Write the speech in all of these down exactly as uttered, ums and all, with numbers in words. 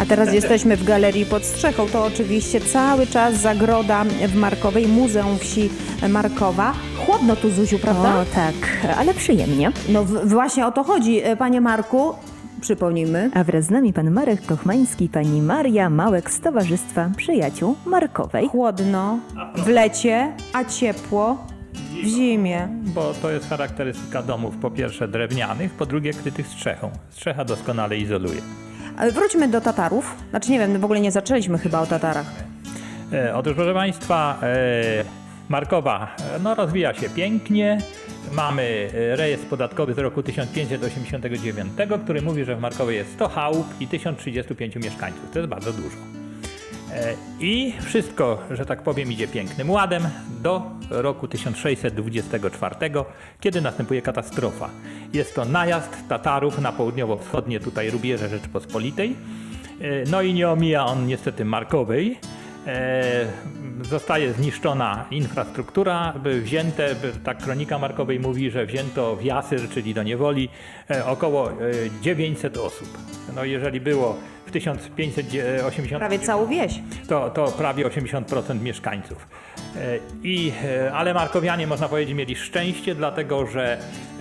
A teraz jesteśmy w Galerii pod Strzechą. To oczywiście cały czas zagroda w Markowej, Muzeum Wsi Markowa. Chłodno tu, Zuziu, prawda? O tak, ale przyjemnie. No w, właśnie o to chodzi, panie Marku. Przypomnijmy. A wraz z nami pan Marek Kochmański, pani Maria Małek z Towarzystwa Przyjaciół Markowej. Chłodno w lecie, a ciepło w zimie. Bo to jest charakterystyka domów, po pierwsze drewnianych, po drugie krytych strzechą. Strzecha doskonale izoluje. Ale wróćmy do Tatarów. Znaczy nie wiem, w ogóle nie zaczęliśmy chyba o Tatarach. E, otóż, proszę państwa, e, Markowa no, rozwija się pięknie. Mamy rejestr podatkowy z roku tysiąc pięćset osiemdziesiątego dziewiątego, który mówi, że w Markowej jest sto chałup i tysiąc trzydzieści pięć mieszkańców. To jest bardzo dużo. I wszystko, że tak powiem, idzie pięknym ładem do roku tysiąc sześćset dwudziestego czwartego, kiedy następuje katastrofa. Jest to najazd Tatarów na południowo-wschodnie tutaj rubieże Rzeczypospolitej. No i nie omija on niestety Markowej. E, zostaje zniszczona infrastruktura, by wzięte, by, tak kronika Markowej mówi, że wzięto w Jasyr, czyli do niewoli, e, około e, dziewięćset osób. No jeżeli było w tysiąc pięćset osiemdziesiątym Prawie całą wieś. To, to prawie osiemdziesiąt procent mieszkańców. E, i, e, ale Markowianie, można powiedzieć, mieli szczęście, dlatego że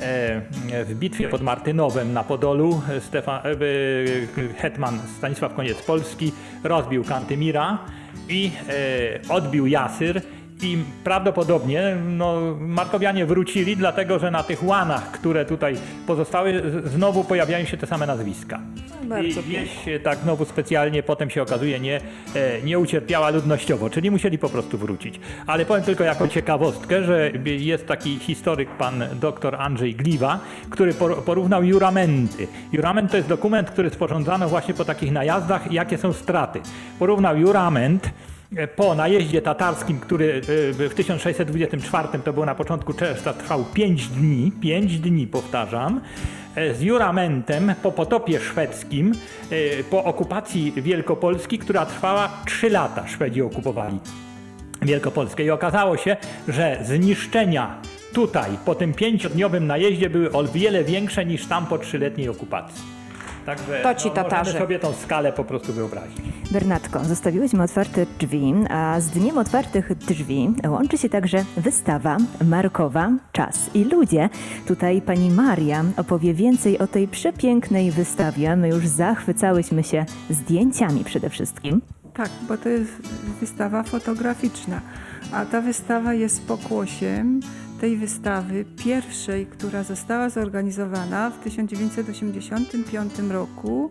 e, w bitwie pod Martynowem na Podolu Stefan, e, hetman Stanisław Koniec-Polski rozbił Kantymira i e, odbił Jasyr i prawdopodobnie no, Markowianie wrócili, dlatego że na tych łanach, które tutaj pozostały, znowu pojawiają się te same nazwiska. Bardzo I wieś tak znowu specjalnie potem się okazuje nie, e, nie ucierpiała ludnościowo, czyli musieli po prostu wrócić. Ale powiem tylko jako ciekawostkę, że jest taki historyk, pan doktor Andrzej Gliwa, który porównał juramenty. Jurament to jest dokument, który sporządzano właśnie po takich najazdach, jakie są straty. Porównał jurament po najeździe tatarskim, który w tysiąc sześćset dwudziestym czwartym, to było na początku czerwca, trwał pięć dni, pięć dni powtarzam, z juramentem po potopie szwedzkim, po okupacji Wielkopolski, która trwała trzy lata. Szwedzi okupowali Wielkopolskę i okazało się, że zniszczenia tutaj po tym pięciodniowym najeździe były o wiele większe niż tam po trzyletniej okupacji. Także To ci no, Tatarzy. możemy sobie tą skalę po prostu wyobrazić. Bernatko, zostawiłyśmy otwarte drzwi, a z Dniem Otwartych Drzwi łączy się także wystawa Markowa, Czas i Ludzie. Tutaj pani Maria opowie więcej o tej przepięknej wystawie. My już zachwycałyśmy się zdjęciami przede wszystkim. Tak, bo to jest wystawa fotograficzna, a ta wystawa jest pokłosiem tej wystawy pierwszej, która została zorganizowana w tysiąc dziewięćset osiemdziesiątym piątym roku,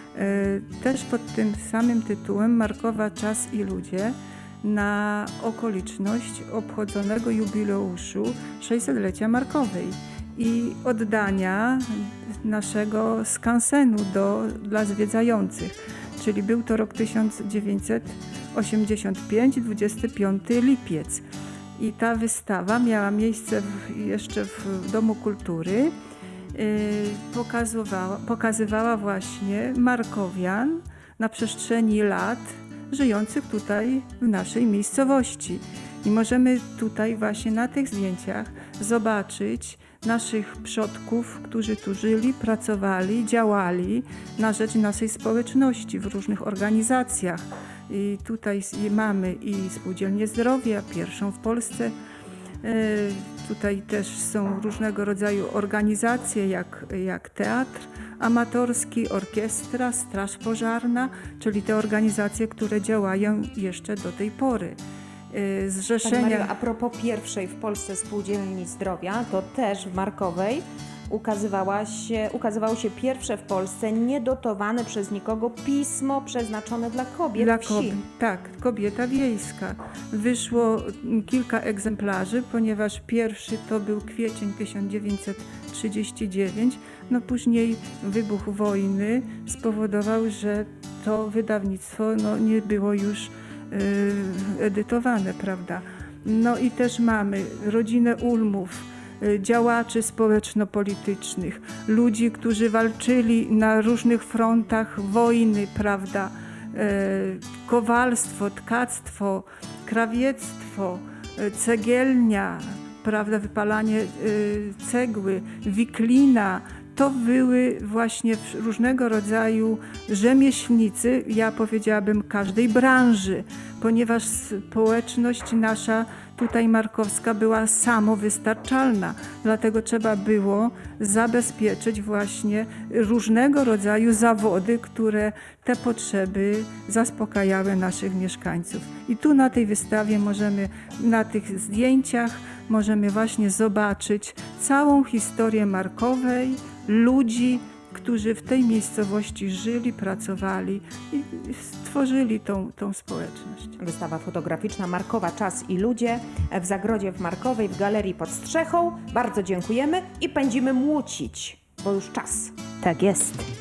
e, też pod tym samym tytułem Markowa, Czas i Ludzie, na okoliczność obchodzonego jubileuszu sześćsetlecia Markowej i oddania naszego skansenu do, dla zwiedzających, czyli był to rok tysiąc dziewięćset osiemdziesiąty piąty, dwudziesty piąty lipiec. I ta wystawa miała miejsce w, jeszcze w Domu Kultury. Yy, pokazywała, pokazywała właśnie Markowian na przestrzeni lat żyjących tutaj w naszej miejscowości. I możemy tutaj właśnie na tych zdjęciach zobaczyć naszych przodków, którzy tu żyli, pracowali, działali na rzecz naszej społeczności w różnych organizacjach. I tutaj mamy i Spółdzielnię Zdrowia, pierwszą w Polsce. Tutaj też są różnego rodzaju organizacje, jak, jak teatr amatorski, orkiestra, straż pożarna, czyli te organizacje, które działają jeszcze do tej pory. Zrzeszenia... Pani Mario, a propos pierwszej w Polsce Spółdzielni Zdrowia, to też w Markowej ukazywała się, ukazywało się pierwsze w Polsce niedotowane przez nikogo pismo przeznaczone dla kobiet dla wsi. Kobiet, tak, Kobieta Wiejska. Wyszło kilka egzemplarzy, ponieważ pierwszy to był kwiecień tysiąc dziewięćset trzydziesty dziewiąty. No później wybuch wojny spowodował, że to wydawnictwo no, nie było już yy, edytowane, prawda? No i też mamy rodzinę Ulmów, działaczy społeczno-politycznych, ludzi, którzy walczyli na różnych frontach wojny, prawda, kowalstwo, tkactwo, krawiectwo, cegielnia, prawda, wypalanie cegły, wiklina, to były właśnie różnego rodzaju rzemieślnicy, ja powiedziałabym każdej branży, ponieważ społeczność nasza tutaj markowska była samowystarczalna. Dlatego trzeba było zabezpieczyć właśnie różnego rodzaju zawody, które te potrzeby zaspokajały naszych mieszkańców. I tu na tej wystawie możemy, na tych zdjęciach możemy właśnie zobaczyć całą historię Markowej, ludzi, którzy w tej miejscowości żyli, pracowali i stworzyli tą, tą społeczność. Wystawa fotograficzna Markowa, czas i ludzie w Zagrodzie w Markowej w Galerii pod Strzechą. Bardzo dziękujemy i pędzimy młócić, bo już czas. Tak jest.